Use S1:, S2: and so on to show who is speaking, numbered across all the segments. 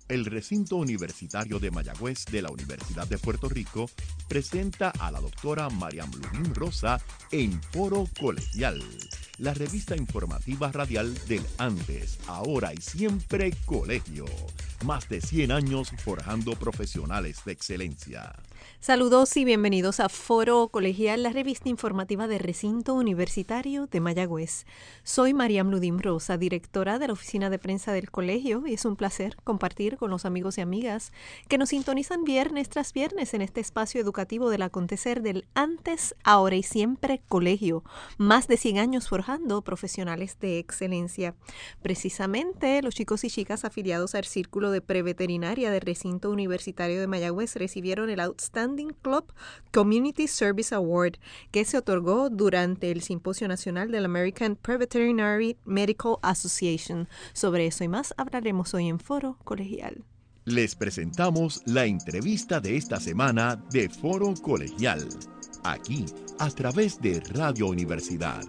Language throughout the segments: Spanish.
S1: El recinto universitario de Mayagüez de la Universidad de Puerto Rico presenta a la doctora Mariam Ludín Rosa en Foro Colegial, la revista informativa radial del antes, ahora y siempre colegio. Más de 100 años forjando profesionales de excelencia.
S2: Saludos y bienvenidos a Foro Colegial, la revista informativa del Recinto Universitario de Mayagüez. Soy Mariam Ludín Rosa, directora de la Oficina de Prensa del Colegio, y es un placer compartir con los amigos y amigas que nos sintonizan viernes tras viernes en este espacio educativo del acontecer del antes, ahora y siempre colegio. Más de 100 años forjando profesionales de excelencia. Precisamente, los chicos y chicas afiliados al Círculo de Preveterinaria del Recinto Universitario de Mayagüez recibieron el Outstanding Club Community Service Award, que se otorgó durante el Simposio Nacional de la American Preveterinary Medical Association. Sobre eso y más hablaremos hoy en Foro Colegial.
S1: Les presentamos la entrevista de esta semana de Foro Colegial, aquí a través de Radio Universidad.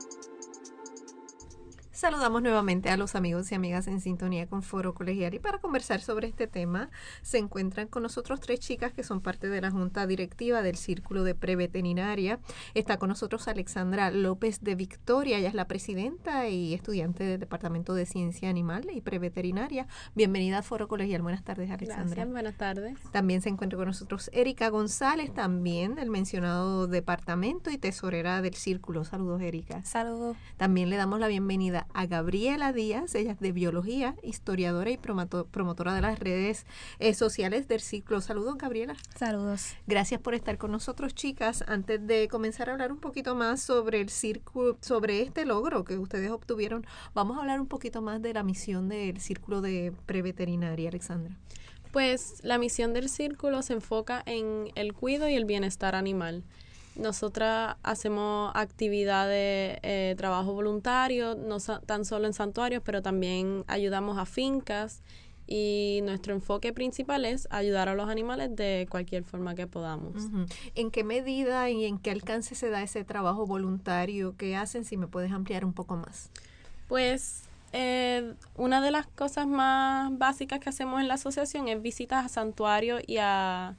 S2: Saludamos nuevamente a los amigos y amigas en sintonía con Foro Colegial, y para conversar sobre este tema se encuentran con nosotros 3 chicas que son parte de la Junta Directiva del Círculo de Preveterinaria. Está con nosotros Alexandra López de Victoria, ella es la presidenta y estudiante del Departamento de Ciencia Animal y Preveterinaria. Bienvenida a Foro Colegial. Buenas tardes, Alexandra.
S3: Gracias, buenas tardes.
S2: También se encuentra con nosotros Erika González, también del mencionado departamento y tesorera del Círculo. Saludos, Erika.
S3: Saludos.
S2: También le damos la bienvenida a Gabriela Díaz, ella es de Biología, historiadora y promotora de las redes sociales del Círculo. Saludos, Gabriela.
S3: Saludos.
S2: Gracias por estar con nosotros, chicas. Antes de comenzar a hablar un poquito más sobre el Círculo, sobre este logro que ustedes obtuvieron, vamos a hablar un poquito más de la misión del Círculo de Preveterinaria, Alexandra.
S3: Pues la misión del Círculo se enfoca en el cuidado y el bienestar animal. Nosotras hacemos actividades, trabajo voluntario, no tan solo en santuarios, pero también ayudamos a fincas, y nuestro enfoque principal es ayudar a los animales de cualquier forma que podamos.
S2: Uh-huh. ¿En qué medida y en qué alcance se da ese trabajo voluntario que hacen? Si me puedes ampliar un poco más.
S3: Pues una de las cosas más básicas que hacemos en la asociación es visitas a santuarios y a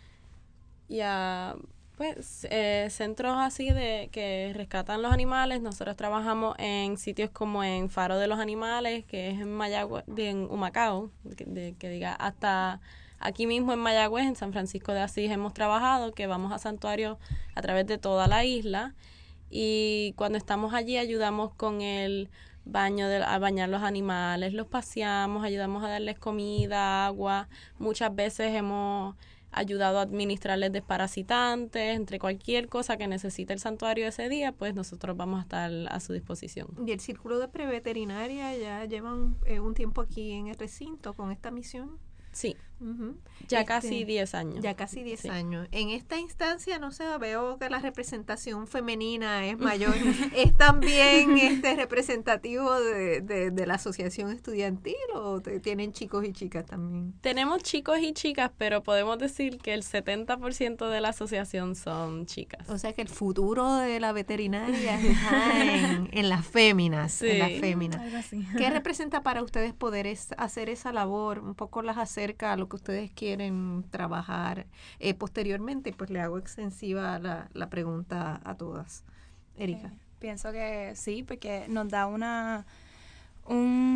S3: centros así de que rescatan los animales. Nosotros trabajamos en sitios como en Faro de los Animales, que es en Mayagüez, en Humacao, que diga, hasta aquí mismo en Mayagüez, en San Francisco de Asís hemos trabajado, que vamos a santuarios a través de toda la isla, y cuando estamos allí ayudamos con el baño, a bañar los animales, los paseamos, ayudamos a darles comida, agua. Muchas veces hemos ayudado a administrarles desparasitantes, entre cualquier cosa que necesite el santuario ese día, pues nosotros vamos a estar a su disposición.
S2: ¿Y el Círculo de Preveterinaria ya llevan un tiempo aquí en el recinto con esta misión?
S3: Sí,
S2: uh-huh.
S3: Ya casi 10 años.
S2: Ya casi 10
S3: sí.
S2: años. En esta instancia, no sé, veo que la representación femenina es mayor. ¿Es también representativo de la asociación estudiantil o tienen chicos y chicas también?
S3: Tenemos chicos y chicas, pero podemos decir que el 70% de la asociación son chicas.
S2: O sea que el futuro de la veterinaria está en las féminas.
S3: Sí.
S2: En las féminas.
S3: Algo así.
S2: ¿Qué representa para ustedes poder hacer esa labor? Un poco las acerca a lo que ustedes quieren trabajar posteriormente. Pues le hago extensiva la pregunta a todas. Erika.
S4: Pienso que sí, porque nos da como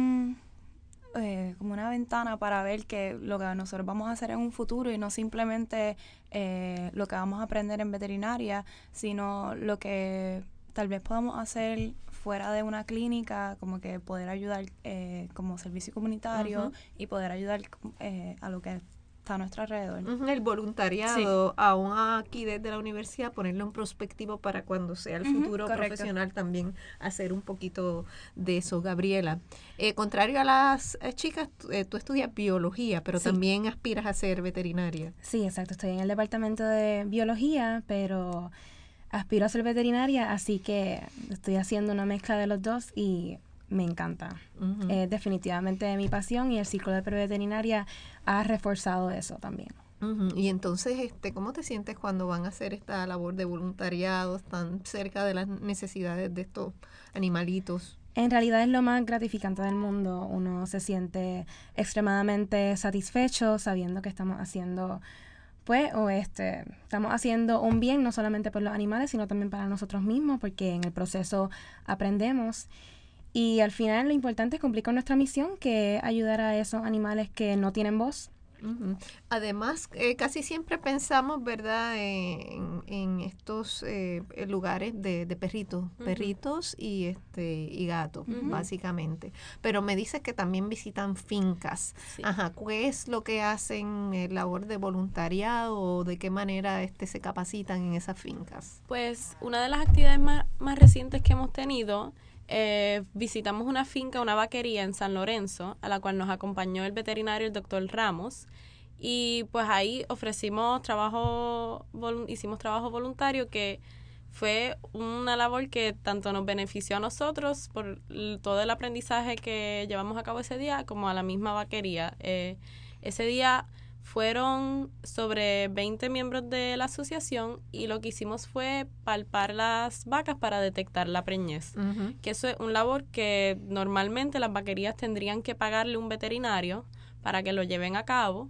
S4: una ventana para ver que lo que nosotros vamos a hacer en un futuro, y no simplemente lo que vamos a aprender en veterinaria, sino lo que tal vez podamos hacer fuera de una clínica, como que poder ayudar como servicio comunitario, uh-huh, y poder ayudar a lo que está a nuestro alrededor.
S2: Uh-huh. El voluntariado, sí, aún aquí desde la universidad, ponerlo en prospectivo para cuando sea el futuro, uh-huh, profesional, también hacer un poquito de eso. Gabriela, contrario a las chicas, tú estudias biología, pero sí, también aspiras a ser veterinaria.
S5: Sí, exacto. Estoy en el departamento de biología, pero aspiro a ser veterinaria, así que estoy haciendo una mezcla de los dos y me encanta. Uh-huh. Es definitivamente mi pasión, y el Círculo de Preveterinaria ha reforzado eso también.
S2: Uh-huh. Y entonces, ¿cómo te sientes cuando van a hacer esta labor de voluntariado tan cerca de las necesidades de estos animalitos?
S5: En realidad es lo más gratificante del mundo. Uno se siente extremadamente satisfecho sabiendo que estamos haciendo, pues, estamos haciendo un bien no solamente por los animales, sino también para nosotros mismos, porque en el proceso aprendemos. Y al final lo importante es cumplir con nuestra misión, que es ayudar a esos animales que no tienen voz.
S2: Uh-huh. Además, casi siempre pensamos, ¿verdad?, en estos lugares de perritos, uh-huh. perritos y gatos, uh-huh. básicamente. Pero me dices que también visitan fincas. Sí. Ajá, ¿qué es lo que hacen, labor de voluntariado o de qué manera se capacitan en esas fincas?
S3: Pues una de las actividades más recientes que hemos tenido, visitamos una finca, una vaquería en San Lorenzo, a la cual nos acompañó el veterinario, el doctor Ramos, y pues ahí hicimos trabajo voluntario, que fue una labor que tanto nos benefició a nosotros por todo el aprendizaje que llevamos a cabo ese día, como a la misma vaquería. Ese día fueron sobre 20 miembros de la asociación y lo que hicimos fue palpar las vacas para detectar la preñez. Uh-huh. Que eso es un labor que normalmente las vaquerías tendrían que pagarle un veterinario para que lo lleven a cabo.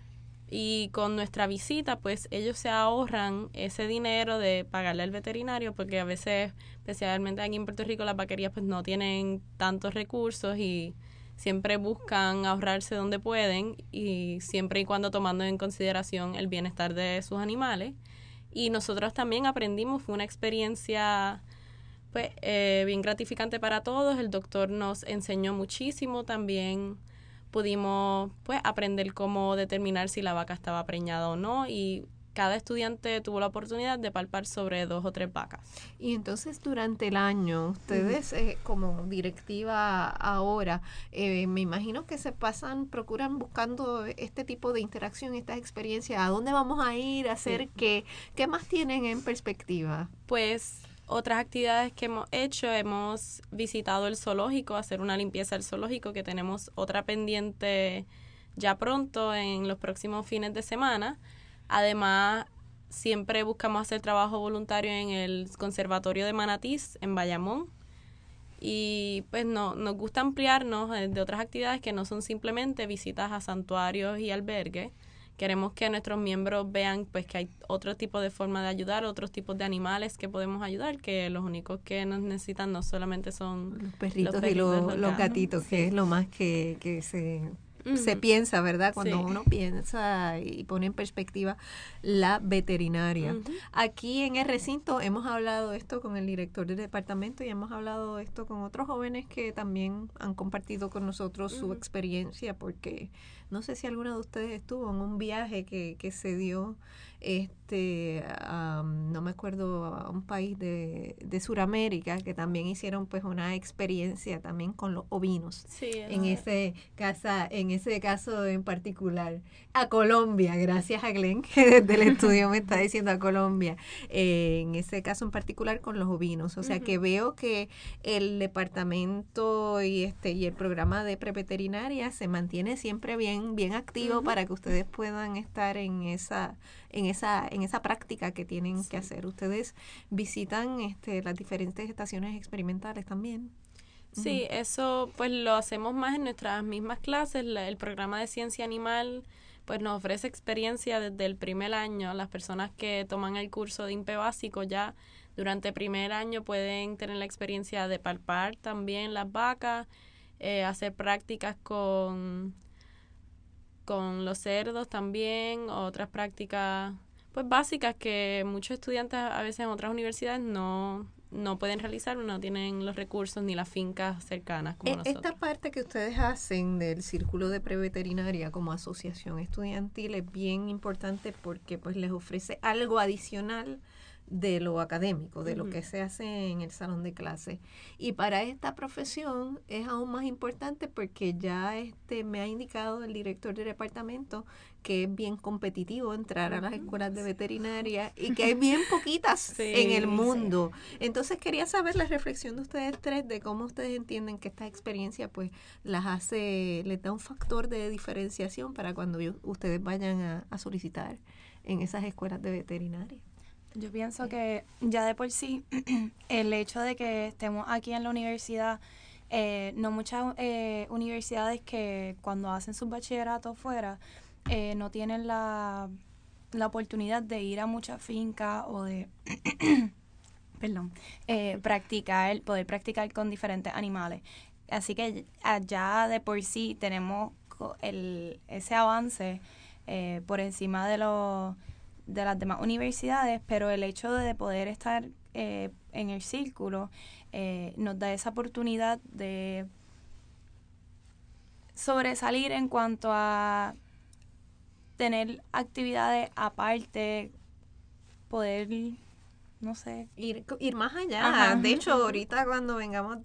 S3: Y con nuestra visita, pues ellos se ahorran ese dinero de pagarle al veterinario, porque a veces, especialmente aquí en Puerto Rico, las vaquerías pues no tienen tantos recursos y siempre buscan ahorrarse donde pueden, y siempre y cuando tomando en consideración el bienestar de sus animales. Y nosotros también aprendimos, fue una experiencia pues bien gratificante para todos. El doctor nos enseñó muchísimo, también pudimos pues aprender cómo determinar si la vaca estaba preñada o no, y cada estudiante tuvo la oportunidad de palpar sobre 2 o 3 vacas.
S2: Y entonces durante el año, ustedes como directiva ahora, me imagino que procuran buscando este tipo de interacción, estas experiencias. ¿A dónde vamos a ir? ¿A hacer qué? ¿Qué más tienen en perspectiva?
S3: Pues otras actividades que hemos hecho, hemos visitado el zoológico, hacer una limpieza del zoológico, que tenemos otra pendiente ya pronto en los próximos fines de semana. Además, siempre buscamos hacer trabajo voluntario en el Conservatorio de Manatís, en Bayamón. Y pues nos gusta ampliarnos de otras actividades que no son simplemente visitas a santuarios y albergues. Queremos que nuestros miembros vean pues que hay otro tipo de forma de ayudar, otros tipos de animales que podemos ayudar, que los únicos que nos necesitan no solamente son
S2: los perritos y los gatitos, sí. Que es lo más que se piensa, ¿verdad? Cuando uno piensa y pone en perspectiva la veterinaria. Aquí en el recinto hemos hablado esto con el director del departamento y hemos hablado esto con otros jóvenes que también han compartido con nosotros su experiencia, porque no sé si alguna de ustedes estuvo en un viaje que se dio, no me acuerdo, a un país de Sudamérica, que también hicieron pues una experiencia también con los ovinos. Sí, en ese caso en particular. A Colombia, gracias a Glenn, que desde el estudio me está diciendo a Colombia. En ese caso en particular con los ovinos. O sea que veo que el departamento y el programa de preveterinaria se mantiene siempre bien activo para que ustedes puedan estar en esa práctica que tienen que hacer. Ustedes visitan las diferentes estaciones experimentales también.
S3: Sí, eso pues lo hacemos más en nuestras mismas clases. El programa de ciencia animal pues nos ofrece experiencia desde el primer año. Las personas que toman el curso de INPE básico ya durante el primer año pueden tener la experiencia de palpar también las vacas, hacer prácticas con los cerdos también, otras prácticas pues básicas que muchos estudiantes a veces en otras universidades no pueden realizar, no tienen los recursos ni las fincas cercanas como nosotros.
S2: Esta parte que ustedes hacen del Círculo de Preveterinaria como asociación estudiantil es bien importante porque pues les ofrece algo adicional de lo académico, de lo que se hace en el salón de clase. Y para esta profesión es aún más importante porque ya me ha indicado el director del departamento que es bien competitivo entrar a las escuelas de veterinaria y que hay bien poquitas en el mundo. Entonces quería saber la reflexión de ustedes tres de cómo ustedes entienden que esta experiencia pues les da un factor de diferenciación para cuando ustedes vayan a solicitar en esas escuelas de veterinaria.
S4: Yo pienso que ya de por sí el hecho de que estemos aquí en la universidad No muchas universidades que cuando hacen sus bachilleratos fuera no tienen la oportunidad de ir a muchas fincas o de poder practicar con diferentes animales. Así que allá de por sí tenemos ese avance por encima de las demás universidades, pero el hecho de poder estar en el círculo nos da esa oportunidad de sobresalir en cuanto a tener actividades aparte, poder, no sé,
S2: ir más allá.
S4: Ajá.
S2: De hecho, ahorita cuando vengamos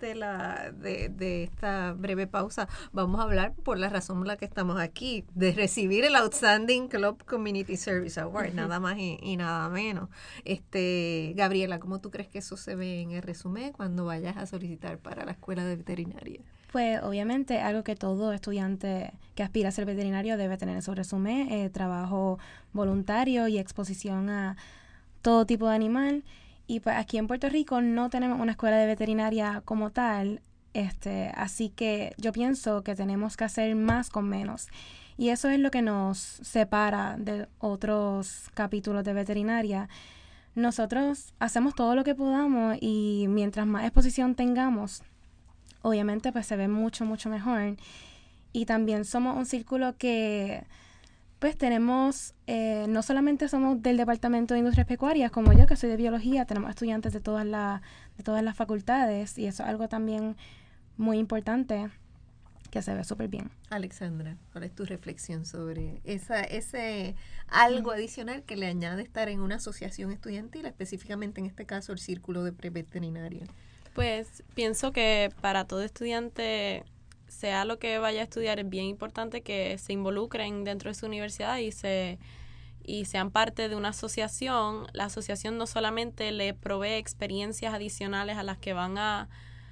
S2: de esta breve pausa, vamos a hablar por la razón por la que estamos aquí, de recibir el Outstanding Club Community Service Award, nada más y nada menos. Gabriela, ¿cómo tú crees que eso se ve en el resumen cuando vayas a solicitar para la escuela de veterinaria?
S5: Pues obviamente algo que todo estudiante que aspira a ser veterinario debe tener en su resumen, trabajo voluntario y exposición a todo tipo de animal. Y pues aquí en Puerto Rico no tenemos una escuela de veterinaria como tal, así que yo pienso que tenemos que hacer más con menos. Y eso es lo que nos separa de otros capítulos de veterinaria. Nosotros hacemos todo lo que podamos y mientras más exposición tengamos, obviamente pues se ve mucho, mucho mejor. Y también somos un círculo que pues tenemos, no solamente somos del Departamento de Industrias Pecuarias, como yo que soy de biología, tenemos estudiantes de todas las facultades y eso es algo también muy importante que se ve súper bien.
S2: Alexandra, ¿cuál es tu reflexión sobre ese algo adicional que le añade estar en una asociación estudiantil, específicamente en este caso el Círculo de Preveterinaria?
S3: Pues pienso que para todo estudiante, sea lo que vaya a estudiar, es bien importante que se involucren dentro de su universidad y sean parte de una asociación. La asociación no solamente le provee experiencias adicionales a las que van a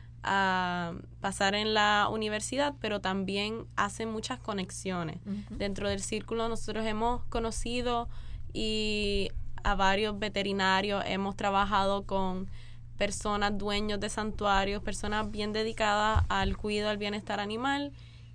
S3: pasar en la universidad, pero también hace muchas conexiones. Uh-huh. Dentro del círculo nosotros hemos conocido a varios veterinarios, hemos trabajado con personas dueños de santuarios, personas bien dedicadas al cuidado, al bienestar animal,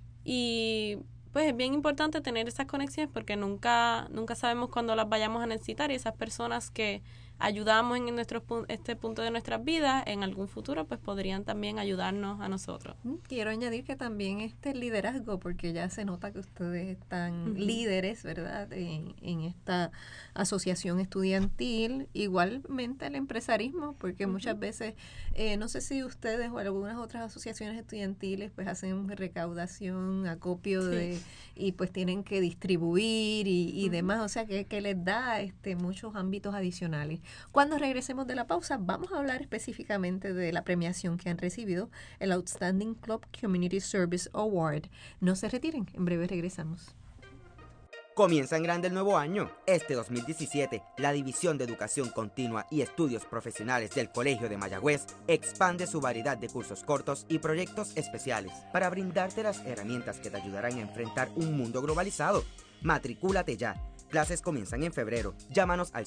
S3: y pues es bien importante tener esas conexiones porque nunca sabemos cuándo las vayamos a necesitar, y esas personas que ayudamos en este punto de nuestras vidas, en algún futuro pues podrían también ayudarnos a nosotros.
S2: Quiero añadir que también liderazgo, porque ya se nota que ustedes están uh-huh. líderes, ¿verdad?, en esta asociación estudiantil, igualmente el empresarismo, porque uh-huh. muchas veces, no sé si ustedes o algunas otras asociaciones estudiantiles pues hacen recaudación, acopio sí. Y pues tienen que distribuir y uh-huh. demás, o sea que les da muchos ámbitos adicionales. Cuando regresemos de la pausa, vamos a hablar específicamente de la premiación que han recibido, el Outstanding Club Community Service Award. No se retiren, en breve regresamos.
S6: Comienza en grande el nuevo año. Este 2017, la División de Educación Continua y Estudios Profesionales del Colegio de Mayagüez expande su variedad de cursos cortos y proyectos especiales para brindarte las herramientas que te ayudarán a enfrentar un mundo globalizado. Matricúlate ya. Clases comienzan en febrero. Llámanos al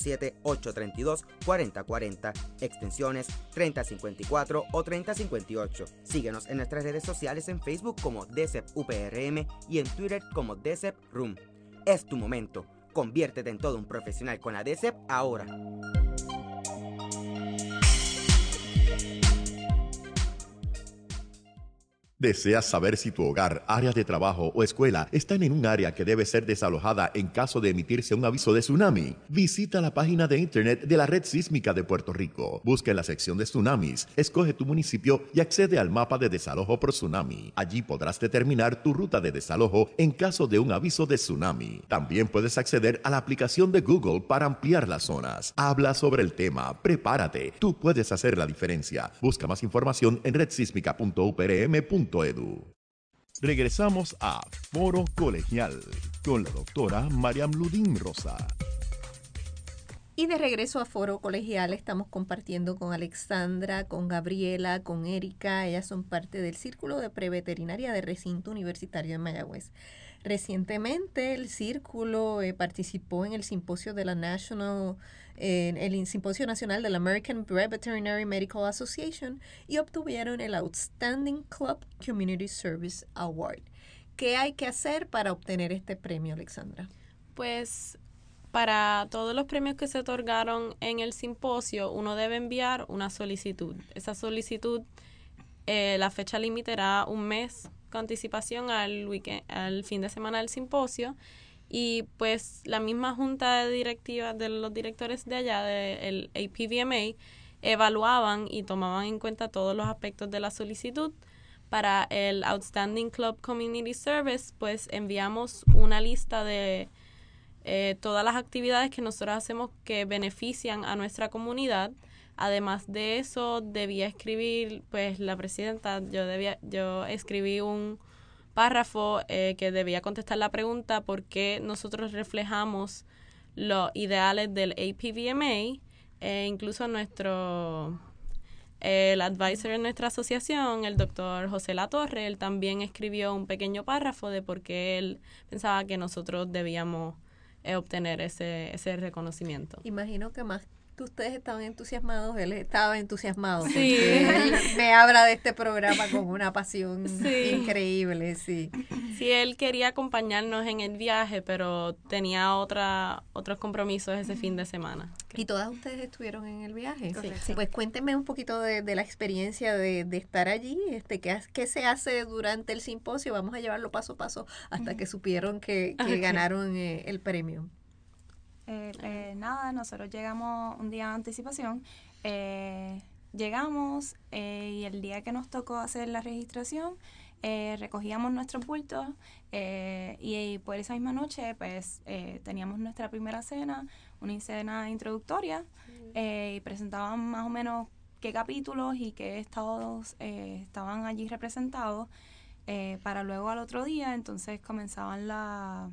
S6: 787-832-4040, extensiones 3054 o 3058. Síguenos en nuestras redes sociales en Facebook como DCEP UPRM y en Twitter como DCEP Room. Es tu momento. Conviértete en todo un profesional con la DCEP ahora.
S1: ¿Deseas saber si tu hogar, área de trabajo o escuela están en un área que debe ser desalojada en caso de emitirse un aviso de tsunami? Visita la página de internet de la Red Sísmica de Puerto Rico. Busca en la sección de tsunamis, escoge tu municipio y accede al mapa de desalojo por tsunami. Allí podrás determinar tu ruta de desalojo en caso de un aviso de tsunami. También puedes acceder a la aplicación de Google para ampliar las zonas. Habla sobre el tema, prepárate, tú puedes hacer la diferencia. Busca más información en redsísmica.uprm.edu. Regresamos a Foro Colegial con la doctora Mariam Ludín Rosa.
S2: Y de regreso a Foro Colegial estamos compartiendo con Alexandra, con Gabriela, con Erika. Ellas son parte del Círculo de Preveterinaria del Recinto Universitario de Mayagüez. Recientemente el Círculo participó en el simposio de la el simposio nacional de la American Veterinary Medical Association y obtuvieron el Outstanding Club Community Service Award. ¿Qué hay que hacer para obtener este premio, Alexandra?
S3: Pues para todos los premios que se otorgaron en el simposio, uno debe enviar una solicitud. Esa solicitud, la fecha límite era un mes con anticipación al fin de semana del simposio, y pues la misma junta de directiva de los directores de allá del APVMA evaluaban y tomaban en cuenta todos los aspectos de la solicitud. Para el Outstanding Club Community Service, pues enviamos una lista de todas las actividades que nosotros hacemos que benefician a nuestra comunidad. Además de eso, debía escribir, pues la presidenta, yo escribí un párrafo que debía contestar la pregunta por qué nosotros reflejamos los ideales del APVMA. Incluso el advisor de nuestra asociación, el doctor José Latorre, él también escribió un pequeño párrafo de por qué él pensaba que nosotros debíamos obtener ese reconocimiento.
S2: Imagino que más que ustedes estaban entusiasmados, él estaba entusiasmado.
S3: Sí.
S2: Porque él me habla de este programa con una pasión increíble, sí.
S3: Sí, él quería acompañarnos en el viaje, pero tenía otros compromisos ese fin de semana.
S2: ¿Y todas ustedes estuvieron en el viaje?
S4: Sí.
S2: Pues cuéntenme un poquito de la experiencia de estar allí, ¿qué se hace durante el simposio? Vamos a llevarlo paso a paso hasta que supieron que ganaron el premio.
S4: Nada, nosotros llegamos un día de anticipación, llegamos y el día que nos tocó hacer la registración, recogíamos nuestros bultos y por esa misma noche pues teníamos nuestra primera cena, una cena introductoria, y presentaban más o menos qué capítulos y qué estados estaban allí representados, para luego al otro día entonces comenzaban las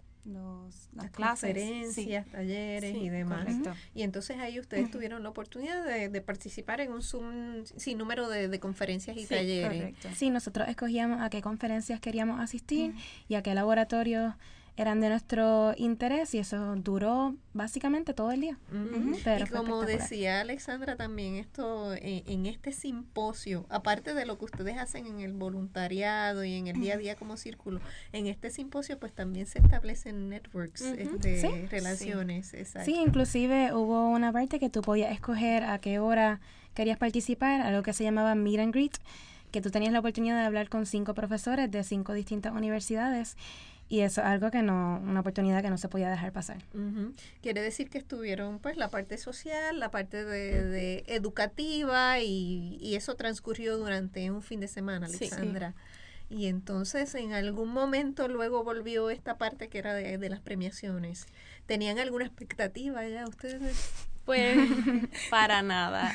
S4: clases,
S2: conferencias, talleres y demás.
S4: Correcto.
S2: Y entonces ahí ustedes tuvieron la oportunidad de participar en un sinnúmero de conferencias y talleres.
S4: Correcto.
S5: Sí, nosotros escogíamos a qué conferencias queríamos asistir y a qué laboratorios eran de nuestro interés, y eso duró básicamente todo el día. Pero
S2: y como
S5: espectacular.
S2: decía Alexandra también, esto en este simposio, aparte de lo que ustedes hacen en el voluntariado y en el día a día como círculo, en este simposio pues también se establecen networks de relaciones. Exacto.
S5: Sí, inclusive hubo una parte que tú podías escoger a qué hora querías participar, algo que se llamaba Meet and Greet, que tú tenías la oportunidad de hablar con 5 profesores de 5 distintas universidades. Y eso es algo una oportunidad que no se podía dejar pasar.
S2: Quiere decir que estuvieron pues la parte social, la parte de educativa y eso transcurrió durante un fin de semana, Alexandra. Sí. Y entonces en algún momento luego volvió esta parte que era de las premiaciones. ¿Tenían alguna expectativa ya ustedes?
S3: Pues para nada.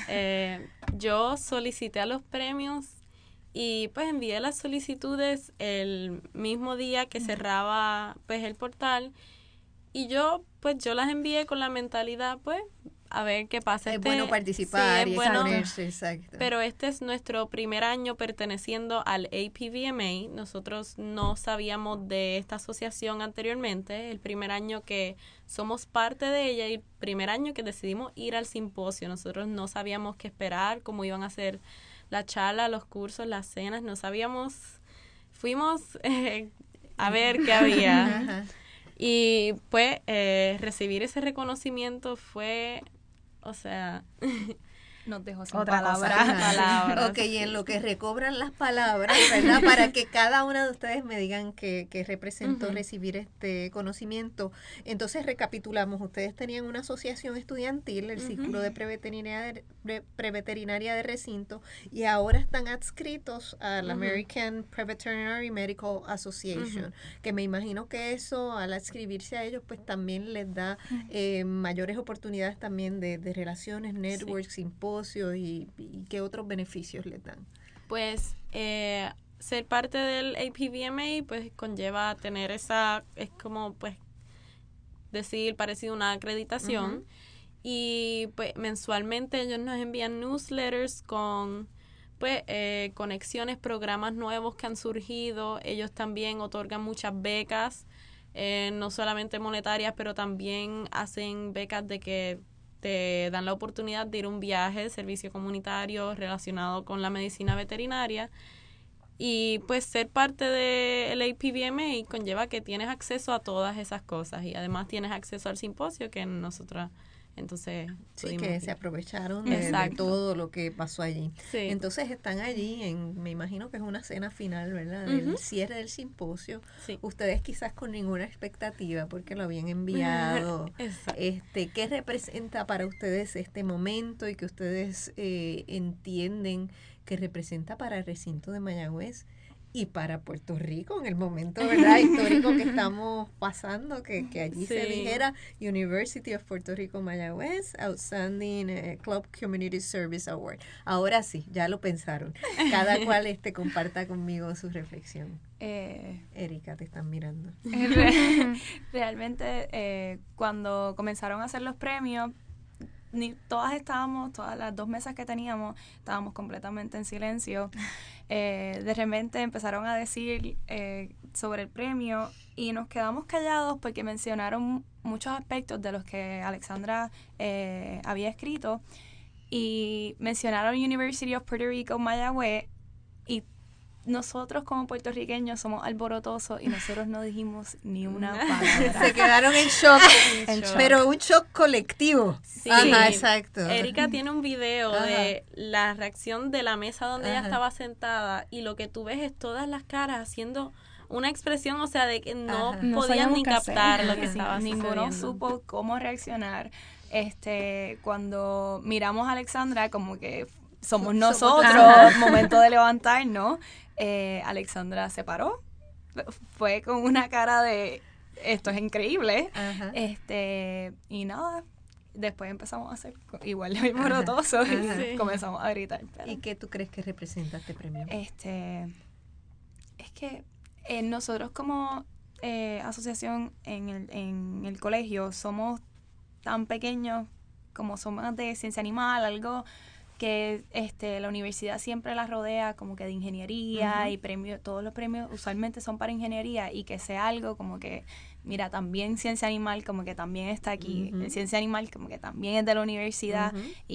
S3: Yo solicité a los premios y pues envié las solicitudes el mismo día que cerraba pues el portal, y yo las envié con la mentalidad pues a ver qué pasa.
S2: Es bueno participar,
S3: sí,
S2: y
S3: bueno,
S2: exponerse, exacto.
S3: Pero este es nuestro primer año perteneciendo al APVMA. Nosotros no sabíamos de esta asociación anteriormente, el primer año que somos parte de ella y el primer año que decidimos ir al simposio. Nosotros no sabíamos qué esperar, cómo iban a ser la charla, los cursos, las cenas, no sabíamos, fuimos a ver qué había. Y pues recibir ese reconocimiento fue, o sea...
S4: Nos dejó sin
S5: Otra
S3: palabras.
S2: Ok, y en lo que recobran las palabras, ¿verdad? Para que cada una de ustedes me digan que representó recibir este conocimiento. Entonces recapitulamos, ustedes tenían una asociación estudiantil, el Círculo de Preveterinaria de Recinto, y ahora están adscritos a la American Veterinary Medical Association, que me imagino que eso, al adscribirse a ellos, pues también les da mayores oportunidades también de relaciones, networks, simposios, y qué otros beneficios les dan.
S3: Pues ser parte del APVMA pues conlleva tener esa, es como pues decir parecido una acreditación, y pues mensualmente ellos nos envían newsletters con pues conexiones, programas nuevos que han surgido. Ellos también otorgan muchas becas, no solamente monetarias, pero también hacen becas de que te dan la oportunidad de ir a un viaje de servicio comunitario relacionado con la medicina veterinaria. Y pues ser parte del APVMA conlleva que tienes acceso a todas esas cosas y además tienes acceso al simposio que nosotros entonces
S2: sí, que se aprovecharon de todo lo que pasó allí.
S3: Sí.
S2: Entonces están allí me imagino que es una cena final, ¿verdad? Del cierre del simposio.
S3: Sí.
S2: Ustedes quizás con ninguna expectativa porque lo habían enviado. ¿Qué representa para ustedes este momento y que ustedes entienden que representa para el recinto de Mayagüez y para Puerto Rico en el momento, ¿verdad?, histórico que estamos pasando, que allí se dijera University of Puerto Rico Mayagüez Outstanding Club Community Service Award? Ahora sí, ya lo pensaron. Cada cual comparta conmigo su reflexión. Erika, te están mirando.
S4: Realmente, cuando comenzaron a hacer los premios, todas las 2 mesas que teníamos, estábamos completamente en silencio. De repente empezaron a decir sobre el premio y nos quedamos callados porque mencionaron muchos aspectos de los que Alexandra había escrito y mencionaron University of Puerto Rico Mayagüez y nosotros como puertorriqueños somos alborotosos y nosotros no dijimos ni una palabra.
S2: Se quedaron en shock, pero un shock colectivo.
S3: Sí.
S2: Ajá, exacto.
S3: Erika tiene un video de la reacción de la mesa donde ella estaba sentada y lo que tú ves es todas las caras haciendo una expresión, o sea, de que no podían ni captar lo que estaba sucediendo.
S4: Ninguno supo cómo reaccionar. Cuando miramos a Alexandra, como que somos nosotros, momento de levantarnos, Alexandra se paró, fue con una cara de esto es increíble. Y nada, después empezamos a hacer igual de alborotosos y comenzamos a gritar. Pero,
S2: ¿y qué tú crees que representa este premio?
S4: Es que nosotros como asociación en el colegio somos tan pequeños como somos de ciencia animal, algo que la universidad siempre la rodea como que de ingeniería y premios, todos los premios usualmente son para ingeniería y que sea algo como que, mira, también ciencia animal como que también está aquí, ciencia animal como que también es de la universidad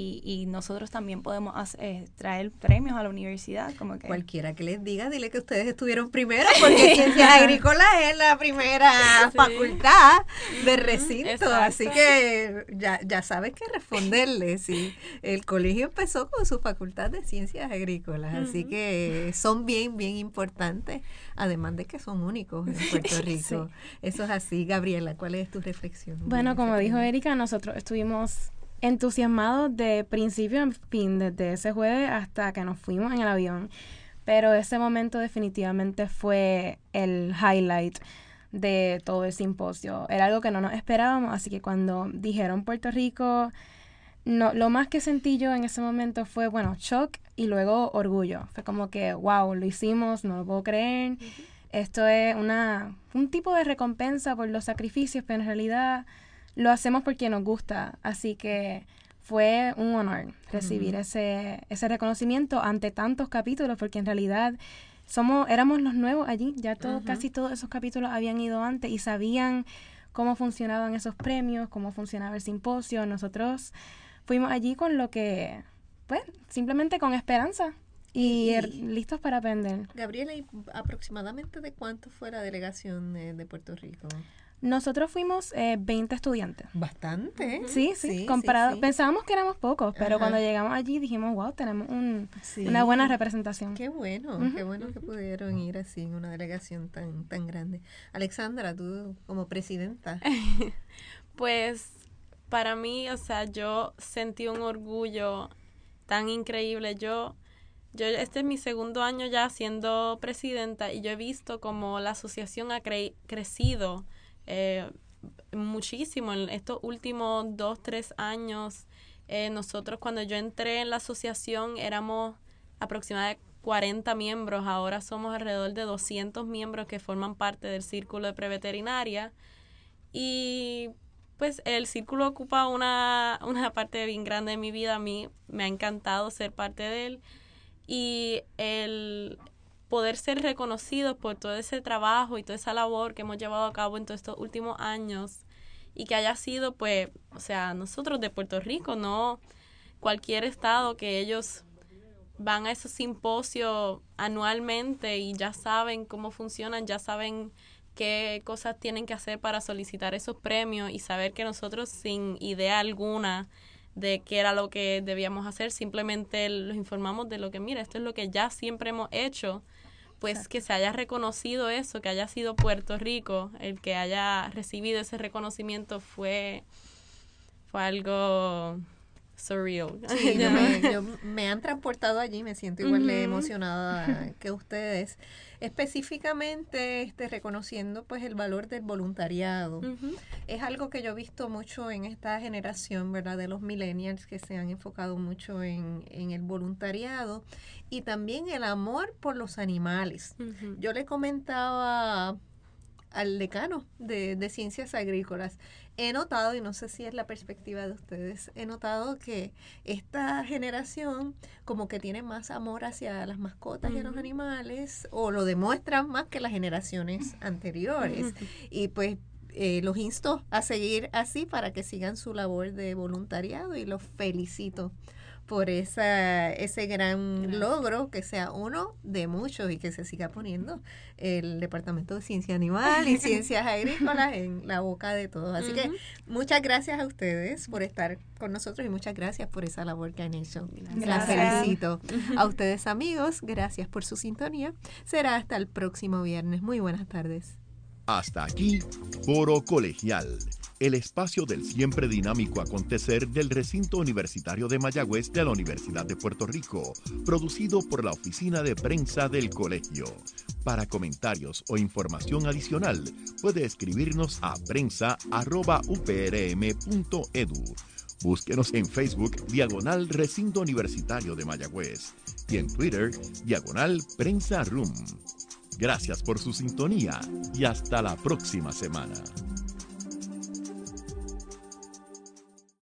S4: y nosotros también podemos traer premios a la universidad. Como que
S2: cualquiera que les diga, dile que ustedes estuvieron primero porque Ciencias Agrícolas es la primera facultad de recinto. Exacto. Así que ya sabes qué responderle. Sí. El colegio empezó con su facultad de Ciencias Agrícolas, así que son bien importantes, además de que son únicos en Puerto Rico. Eso es así. Gabriela, ¿cuál es tu reflexión?
S5: Bueno, como dijo Erika, nosotros estuvimos entusiasmados de principio a fin, desde ese jueves hasta que nos fuimos en el avión, pero ese momento definitivamente fue el highlight de todo el simposio. Era algo que no nos esperábamos, así que cuando dijeron Puerto Rico, no, lo más que sentí yo en ese momento fue, bueno, shock y luego orgullo. Fue como que, wow, lo hicimos, no lo puedo creer. Esto es un tipo de recompensa por los sacrificios, pero en realidad lo hacemos porque nos gusta. Así que fue un honor recibir ese reconocimiento ante tantos capítulos, porque en realidad éramos los nuevos allí. Ya casi todos esos capítulos habían ido antes y sabían cómo funcionaban esos premios, cómo funcionaba el simposio. Nosotros fuimos allí con lo que, pues, simplemente con esperanza. Y listos para aprender.
S2: Gabriela, ¿y aproximadamente de cuánto fue la delegación de Puerto Rico?
S5: Nosotros fuimos 20 estudiantes.
S2: Bastante.
S5: Sí, comparado. Sí. Pensábamos que éramos pocos, pero cuando llegamos allí dijimos, wow, tenemos una buena representación.
S2: Qué bueno, qué bueno que pudieron ir así en una delegación tan grande. Alexandra, tú como presidenta.
S3: Pues para mí, o sea, yo sentí un orgullo tan increíble. Yo este es mi segundo año ya siendo presidenta y yo he visto como la asociación ha crecido muchísimo en estos últimos 2-3 años. Nosotros cuando yo entré en la asociación éramos aproximadamente 40 miembros, ahora somos alrededor de 200 miembros que forman parte del círculo de preveterinaria y pues el círculo ocupa una parte bien grande de mi vida. A mí me ha encantado ser parte de él. y el poder ser reconocidos por todo ese trabajo y toda esa labor que hemos llevado a cabo en todos estos últimos años y que haya sido, pues, o sea, nosotros de Puerto Rico, no cualquier estado, que ellos van a esos simposios anualmente y ya saben cómo funcionan, ya saben qué cosas tienen que hacer para solicitar esos premios y saber que nosotros sin idea alguna de qué era lo que debíamos hacer, simplemente los informamos de lo que, mira, esto es lo que ya siempre hemos hecho, pues exacto, que se haya reconocido eso, que haya sido Puerto Rico el que haya recibido ese reconocimiento fue algo surreal.
S2: Sí, me han transportado allí, me siento igual de emocionada que ustedes, específicamente reconociendo pues el valor del voluntariado. Es algo que yo he visto mucho en esta generación, ¿verdad?, de los millennials, que se han enfocado mucho en el voluntariado y también el amor por los animales. Yo le comentaba al decano de Ciencias Agrícolas, he notado, y no sé si es la perspectiva de ustedes, he notado que esta generación como que tiene más amor hacia las mascotas y a los animales, o lo demuestran más que las generaciones anteriores. Y pues los insto a seguir así para que sigan su labor de voluntariado y los felicito por ese gran logro, que sea uno de muchos y que se siga poniendo el Departamento de Ciencia Animal y Ciencias Agrícolas en la boca de todos. Así que muchas gracias a ustedes por estar con nosotros y muchas gracias por esa labor que han hecho. Las felicito. A ustedes, amigos, gracias por su sintonía. Será hasta el próximo viernes. Muy buenas tardes.
S1: Hasta aquí, Foro Colegial, el espacio del siempre dinámico acontecer del recinto universitario de Mayagüez de la Universidad de Puerto Rico, producido por la Oficina de Prensa del Colegio. Para comentarios o información adicional, puede escribirnos a prensa@uprm.edu. Búsquenos en Facebook, /Recinto Universitario de Mayagüez, y en Twitter, /Prensa Room. Gracias por su sintonía y hasta la próxima semana.